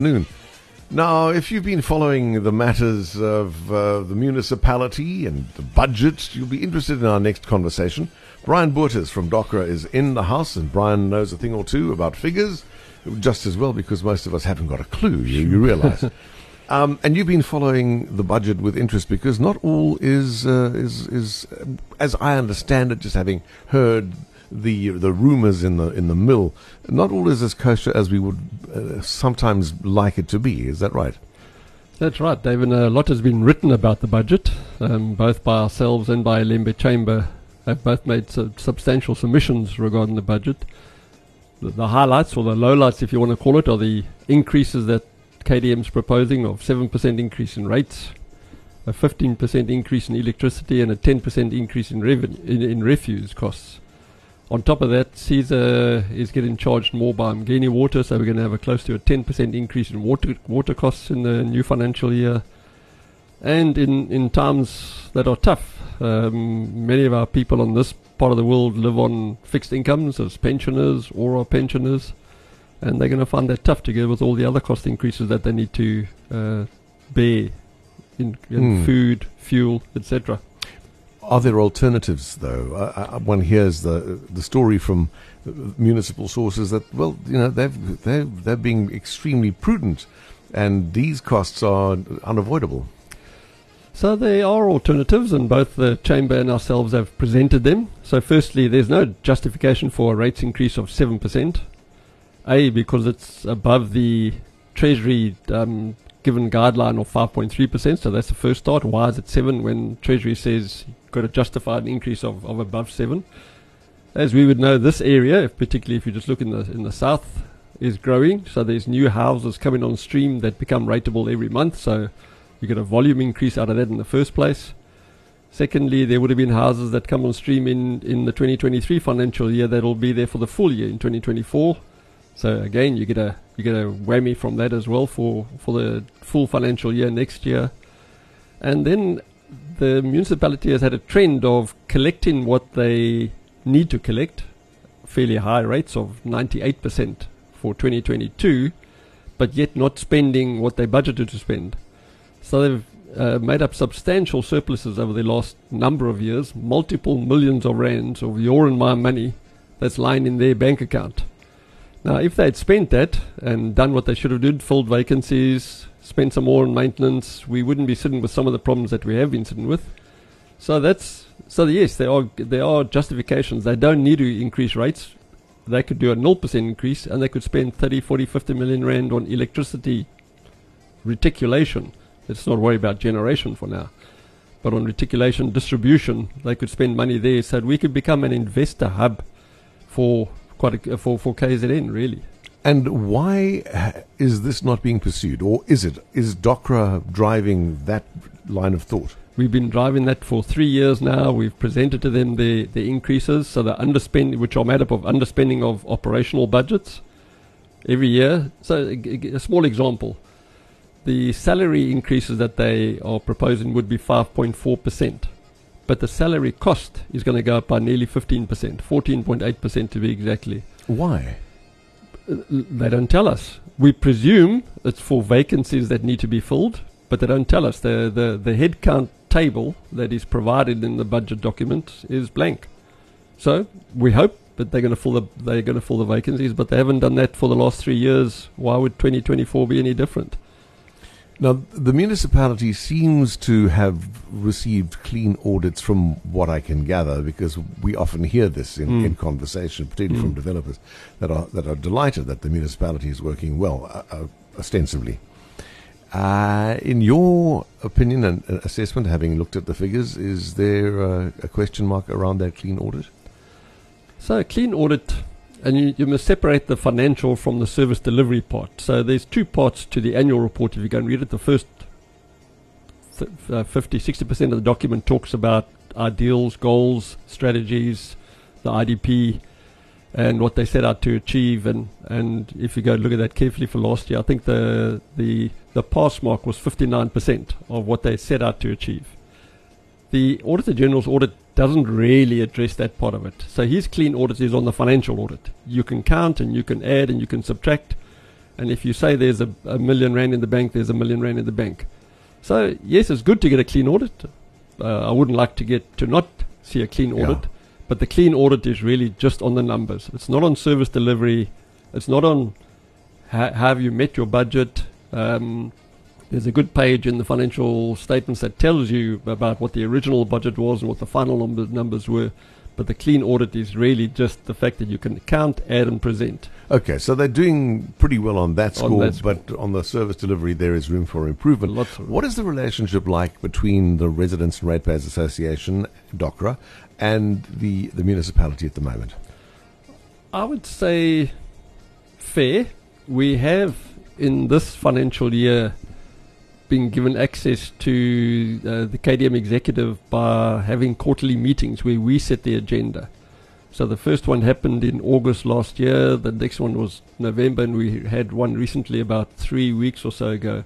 Noon. Now, if you've been following the matters of the municipality and the budget, you'll be interested in our next conversation. Brian Boerters from DOCRA is in the house, and Brian knows a thing or two about figures, just as well, because most of us haven't got a clue, you realize. And you've been following the budget with interest, because not all is as I understand it, just having heard the rumours in the mill, not all is as kosher as we would sometimes like it to be. Is that right? That's right, David. A lot has been written about the budget, both by ourselves and by Lembe Chamber. Have both made substantial submissions regarding the budget. The highlights, or the lowlights if you want to call it, are the increases that KDM's proposing of 7% increase in rates, a 15% increase in electricity, and a 10% increase in refuse costs. On top of that, Caesar is getting charged more by Mgeni Water, so we're going to have a close to a 10% increase in water costs in the new financial year. And in times that are tough, many of our people on this part of the world live on fixed incomes as pensioners or are pensioners, and they're going to find that tough together with all the other cost increases that they need to bear in food, fuel, etc. Are there alternatives, though? One hears the story from municipal sources that, well, you know, they're being extremely prudent, and these costs are unavoidable. So there are alternatives, and both the Chamber and ourselves have presented them. So firstly, there's no justification for a rates increase of 7%. Because it's above the Treasury given guideline of 5.3%, so that's the first start. Why is it 7 when Treasury says you've got to justify an increase of above 7? As we would know, this area, particularly if you just look in the south, is growing. So there's new houses coming on stream that become rateable every month, so you get a volume increase out of that in the first place. Secondly, there would have been houses that come on stream in the 2023 financial year that will be there for the full year in 2024. So again, you get a whammy from that as well for the full financial year next year. And then the municipality has had a trend of collecting what they need to collect, fairly high rates of 98% for 2022, but yet not spending what they budgeted to spend. So they've made up substantial surpluses over the last number of years, multiple millions of rands of your and my money that's lying in their bank account. Now, if they had spent that and done what they should have done, filled vacancies, spent some more on maintenance, we wouldn't be sitting with some of the problems that we have been sitting with. So yes, there are justifications. They don't need to increase rates. They could do a 0% increase, and they could spend 30, 40, 50 million rand on electricity reticulation. Let's not worry about generation for now. But on reticulation distribution, they could spend money there, so that we could become an investor hub for KZN, really. And why is this not being pursued, or is it? Is DOCRA driving that line of thought? We've been driving that for 3 years now. We've presented to them the increases, so the underspending, which are made up of underspending of operational budgets every year. So a small example, the salary increases that they are proposing would be 5.4%. But the salary cost is going to go up by nearly 15%, 14.8% to be exactly. Why? They don't tell us. We presume it's for vacancies that need to be filled, but they don't tell us. The headcount table that is provided in the budget document is blank. So we hope that they're going to fill the vacancies, but they haven't done that for the last 3 years. Why would 2024 be any different? Now, the municipality seems to have received clean audits from what I can gather, because we often hear this in conversation, particularly from developers that are delighted that the municipality is working well, ostensibly. In your opinion and assessment, having looked at the figures, is there a question mark around that clean audit? So a clean audit, and you must separate the financial from the service delivery part. So there's two parts to the annual report. If you go and read it, the first 50-60% of the document talks about ideals, goals, strategies, the IDP, and what they set out to achieve. And if you go look at that carefully for last year, I think the pass mark was 59% of what they set out to achieve. The Auditor General's audit doesn't really address that part of it. So his clean audit is on the financial audit. You can count and you can add and you can subtract, And if you say there's a R1 million in the bank, there's R1 million in the bank. So yes, it's good to get a clean audit. I wouldn't like to not see a clean audit, but the clean audit is really just on the numbers. It's not on service delivery. It's not on have you met your budget. There's a good page in the financial statements that tells you about what the original budget was and what the final numbers were. But the clean audit is really just the fact that you can count, add, and present. Okay, so they're doing pretty well on that score, but on the service delivery, there is room for improvement. What is the relationship like between the Residents and Ratepayers Association, DOCRA, and the municipality at the moment? I would say fair. We have, in this financial year, been given access to the KDM executive by having quarterly meetings where we set the agenda. So the first one happened in August last year, the next one was November, and we had one recently about 3 weeks or so ago.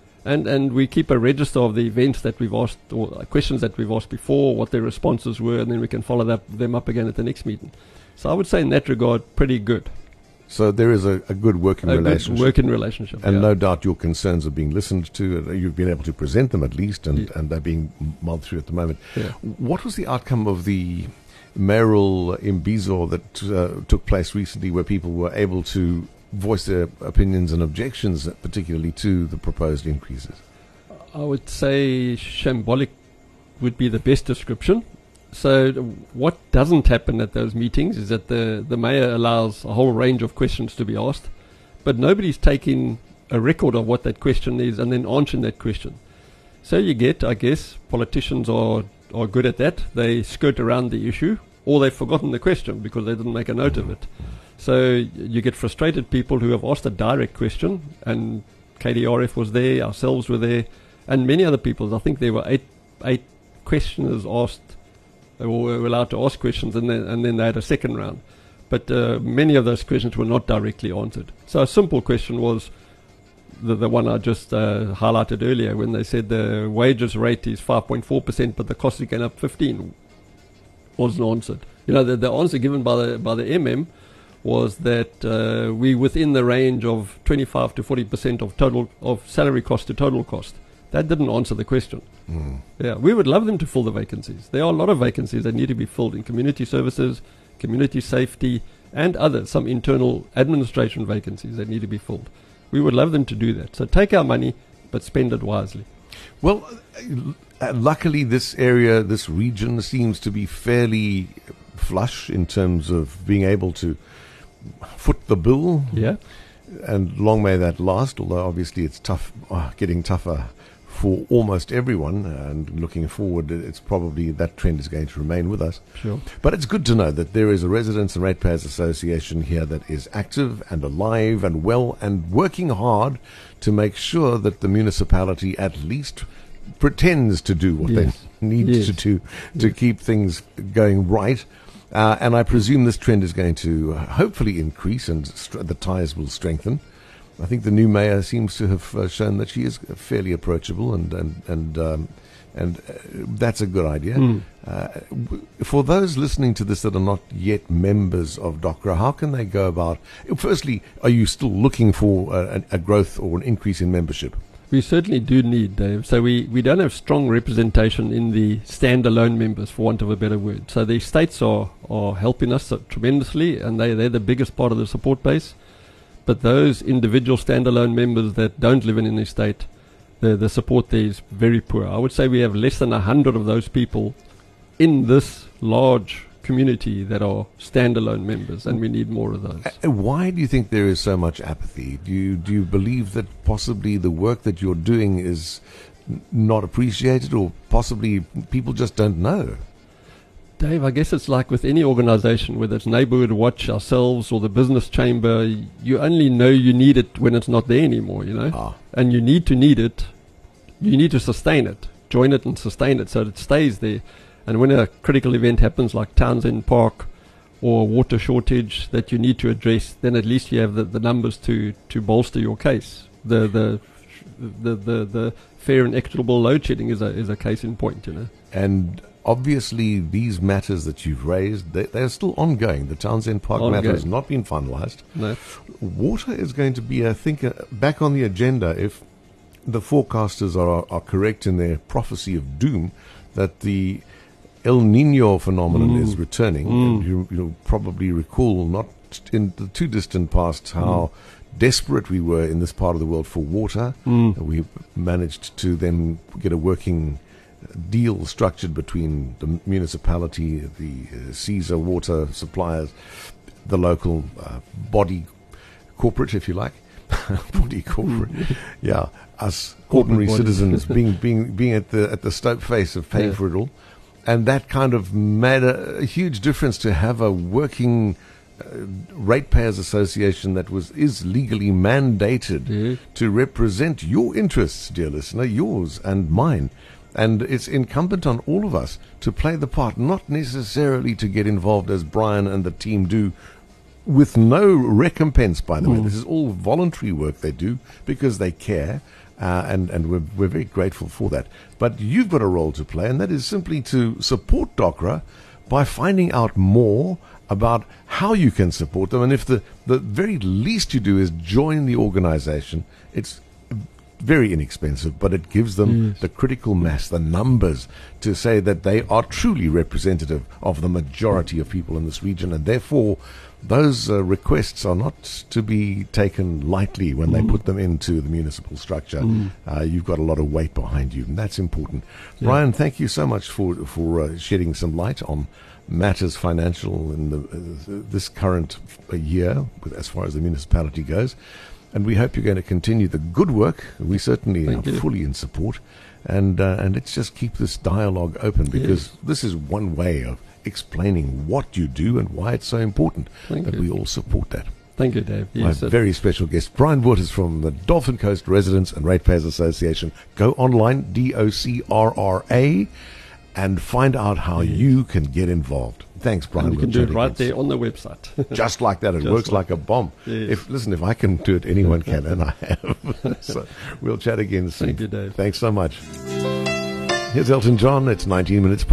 And we keep a register of the events that we've asked, or questions that we've asked before, what their responses were, and then we can follow them up again at the next meeting. So I would say in that regard, pretty good. So there is a good working relationship. Good working relationship. And no doubt your concerns are being listened to. You've been able to present them at least, and they're being mulled through at the moment. Yeah. What was the outcome of the mayoral imbizo that took place recently, where people were able to voice their opinions and objections, particularly to the proposed increases? I would say shambolic would be the best description. So what doesn't happen at those meetings is that the mayor allows a whole range of questions to be asked, but nobody's taking a record of what that question is and then answering that question. So you get, I guess, politicians are good at that. They skirt around the issue, or they've forgotten the question because they didn't make a note of it. So you get frustrated people who have asked a direct question, and KDRF was there, ourselves were there, and many other people. I think there were eight questioners asked. They were allowed to ask questions, and then they had a second round. But many of those questions were not directly answered. So a simple question was the one I just highlighted earlier, when they said the wages rate is 5.4%, but the cost is going up 15%. Wasn't answered. You know, the answer given by the MM was that we within the range of 25 to 40% of salary cost to total cost. That didn't answer the question. Yeah, we would love them to fill the vacancies. There are a lot of vacancies that need to be filled in community services, community safety, and others, some internal administration vacancies that need to be filled. We would love them to do that. So take our money, but spend it wisely. Well, luckily this area, this region seems to be fairly flush in terms of being able to foot the bill. Yeah. And long may that last, although obviously it's tough, getting tougher for almost everyone, and looking forward, it's probably that trend is going to remain with us. Sure. But it's good to know that there is a Residents and Ratepayers Association here that is active and alive and well and working hard to make sure that the municipality at least pretends to do what they need to do to keep things going right. And I presume this trend is going to hopefully increase, and the ties will strengthen. I think the new mayor seems to have shown that she is fairly approachable, and that's a good idea. For those listening to this that are not yet members of DOCRA, how can they go about? Firstly, are you still looking for a growth or an increase in membership? We certainly do need, Dave. So we don't have strong representation in the standalone members, for want of a better word. So the estates are helping us tremendously, and they're the biggest part of the support base. But those individual standalone members that don't live in an estate, the support there is very poor. I would say we have less than 100 of those people in this large community that are standalone members, and we need more of those. Why do you think there is so much apathy? Do you believe that possibly the work that you're doing is not appreciated, or possibly people just don't know? Dave, I guess it's like with any organization, whether it's Neighborhood Watch, ourselves, or the Business Chamber, you only know you need it when it's not there anymore, you know? And you need it, you need to sustain it, join it and sustain it so that it stays there. And when a critical event happens like Townsend Park or water shortage that you need to address, then at least you have the numbers to bolster your case. The fair and equitable load shedding is a case in point, you know. And obviously these matters that you've raised, they are still ongoing. The Townsend Park matter has not been finalized. No. Water is going to be, I think, back on the agenda if the forecasters are correct in their prophecy of doom that the El Nino phenomenon is returning. And you'll probably recall, not in the too distant past, how desperate we were in this part of the world for water. We managed to then get a working deal structured between the municipality, the Caesar water suppliers, the local body corporate, if you like. Body corporate. Yeah, us ordinary citizens being at the stope face of paying for it all. And that kind of made a huge difference to have a working ratepayers association that is legally mandated to represent your interests, dear listener, yours and mine. And it's incumbent on all of us to play the part, not necessarily to get involved as Brian and the team do, with no recompense, by the way. This is all voluntary work they do because they care, and we're very grateful for that. But you've got a role to play, and that is simply to support DOCRA by finding out more about how you can support them. And if the very least you do is join the organization, it's very inexpensive, but it gives them the critical mass, the numbers, to say that they are truly representative of the majority of people in this region, and therefore those requests are not to be taken lightly when they put them into the municipal structure. You've got a lot of weight behind you, and that's important. Brian, thank you so much for shedding some light on matters financial in this current year, as far as the municipality goes. And we hope you're going to continue the good work. We certainly are fully in support. And let's just keep this dialogue open, because this is one way of explaining what you do and why it's so important that we all support that. Thank you, Dave. Yes, my very special guest, Brian Botha from the Dolphin Coast Residents and Ratepayers Association. Go online, DOCRRA, and find out how you can get involved. Thanks, Brian. And you can do it right there on the website. Just like that. It works like a bomb. Yes. If I can do it, anyone can, and I have. So we'll chat again soon. Thank you, Dave. Thanks so much. Here's Elton John. It's 19 minutes past.